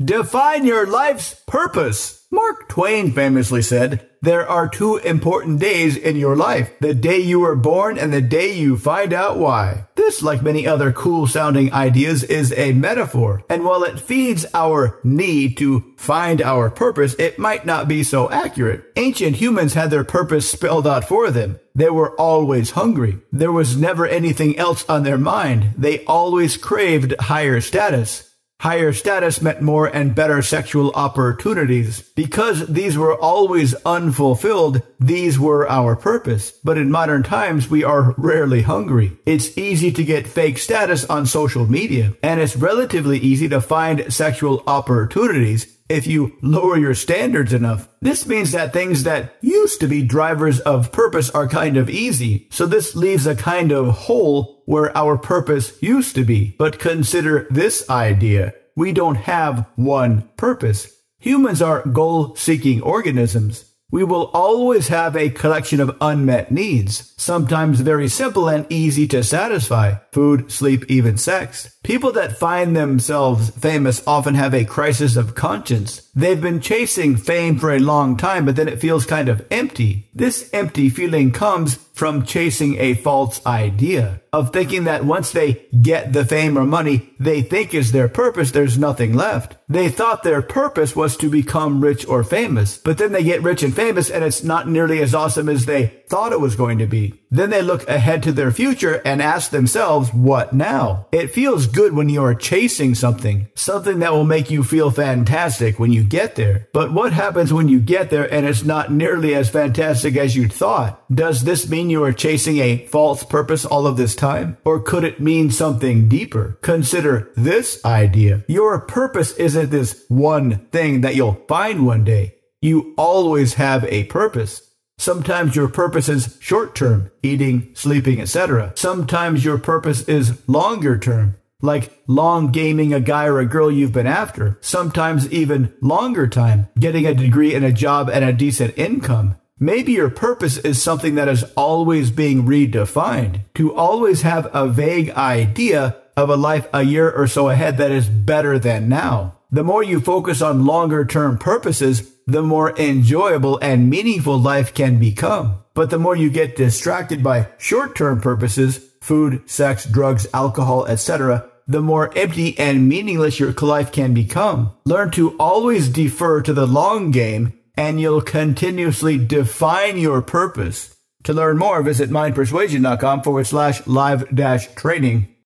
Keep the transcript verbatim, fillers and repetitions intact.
Define your life's purpose. Mark Twain famously said, "There are two important days in your life, the day you were born and the day you find out why." This, like many other cool-sounding ideas, is a metaphor, and while it feeds our need to find our purpose, it might not be so accurate. Ancient humans had their purpose spelled out for them. They were always hungry. There was never anything else on their mind. They always craved higher status. Higher status meant more and better sexual opportunities. Because these were always unfulfilled, these were our purpose. But in modern times, we are rarely hungry. It's easy to get fake status on social media, and it's relatively easy to find sexual opportunities if you lower your standards enough. This means that things that used to be drivers of purpose are kind of easy. So this leaves a kind of hole where our purpose used to be. But consider this idea. We don't have one purpose. Humans are goal-seeking organisms. We will always have a collection of unmet needs, sometimes very simple and easy to satisfy: food, sleep, even sex. People that find themselves famous often have a crisis of conscience. They've been chasing fame for a long time, but then it feels kind of empty. This empty feeling comes from chasing a false idea, of thinking that once they get the fame or money they think is their purpose, there's nothing left. They thought their purpose was to become rich or famous, but then they get rich and famous and it's not nearly as awesome as they thought it was going to be. Then they look ahead to their future and ask themselves, what now? It feels good when you are chasing something, something that will make you feel fantastic when you get there. But what happens when you get there and it's not nearly as fantastic as you thought? Does this mean you are chasing a false purpose all of this time? Or could it mean something deeper? Consider this idea. Your purpose isn't this one thing that you'll find one day. You always have a purpose. Sometimes your purpose is short-term, eating, sleeping, et cetera. Sometimes your purpose is longer-term, like long gaming a guy or a girl you've been after. Sometimes even longer time, getting a degree and a job and a decent income. Maybe your purpose is something that is always being redefined, to always have a vague idea of a life a year or so ahead that is better than now. The more you focus on longer-term purposes, the more enjoyable and meaningful life can become. But the more you get distracted by short-term purposes, food, sex, drugs, alcohol, et cetera, the more empty and meaningless your life can become. Learn to always defer to the long game, and you'll continuously define your purpose. To learn more, visit mindpersuasion.com forward slash live dash training.